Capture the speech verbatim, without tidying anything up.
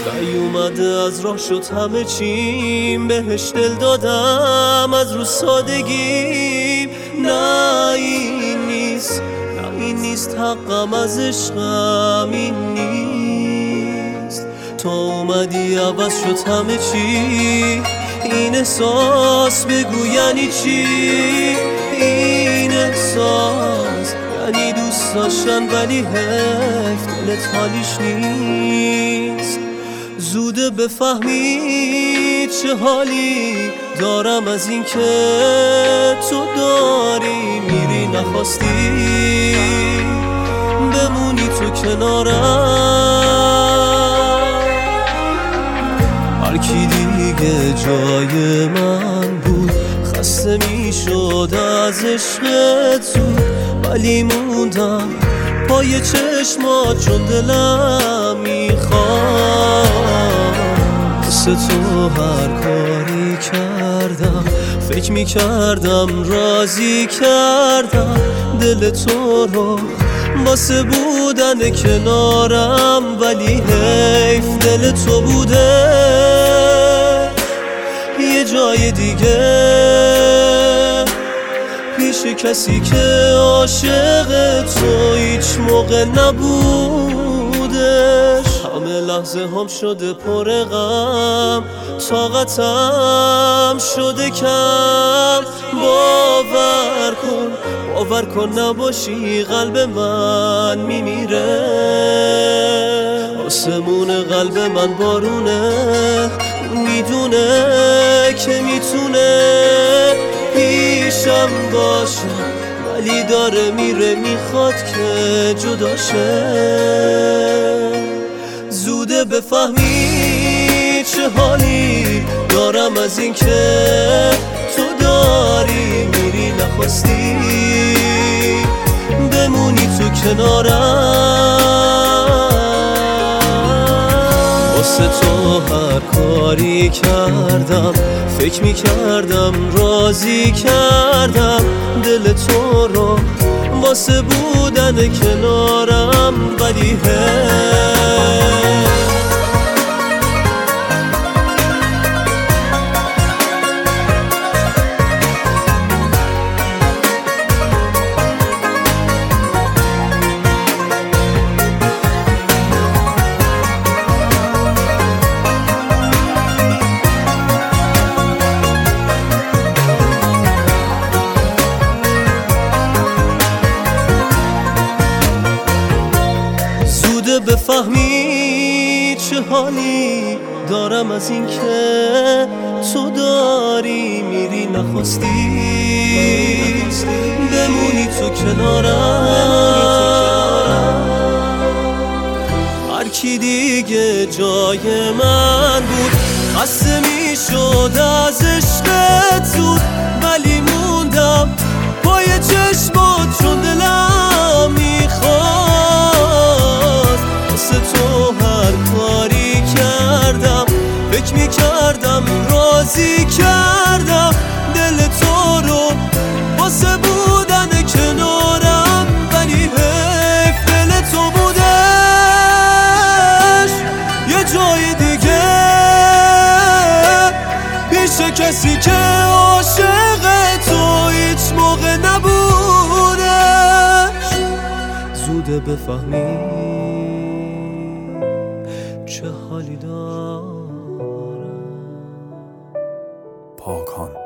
نیومده از راه شد همه چیم، بهش دل دادم از رو سادگیم. نه این نیست، نه این نیست حقم از عشقم، این نیست. تا اومدی عوض شد همه چی، این احساس بگو یعنی چی؟ این احساس یعنی دوست داشتن ولی حیف دلت حالیش نیست. زوده بفهمی چه حالی دارم از این که تو داری میری نخواستی بمونی تو کنارم. هر کی دیگه جای من بود خسته میشد از عشقت زود، ولی موندم پای چشمات چون دلم میخواد. واسه تو هر کاری کردم، فکر میکردم راضی کردم دل تو رو واسه بودن کنارم، ولی حیف دل تو بوده یه جای دیگه، پیش کسی که عاشق تو هیچ موقع نبودش. همه لحظه هم شده پر غم، طاقتم شده کم. باور کن باور کن نباشی قلب من میمیره. آسمون قلب من بارونه، میدونه که میتونه پیشم باشه، ولی داره میره میخواد که جدا شه. زوده بفهمی چه حالی دارم از این که تو داری میری نخواستی بمونی تو کنارم. واسه تو هر کاری کردم، فکر میکردم راضی کردم دل تو رو واسه بودن کنارم، ولی هی بفهمی چه حالی دارم از این که تو داری میری نخواستی بمونی تو کنارم. هر کی دیگه جای من بود خسته میشد از عشقت زود، ولی موندم پای چشمات چون دلم میخواد. واسه تو هر کاری کردم، فکر میکردم راضی کردم دل تو رو واسه بودن کنارم، ولی حیف دل تو بودش یه جای دیگه، پیش کسی که عاشق تو هیچ موقع نبودش. زوده بفهمی چه حالی دارم. پاکان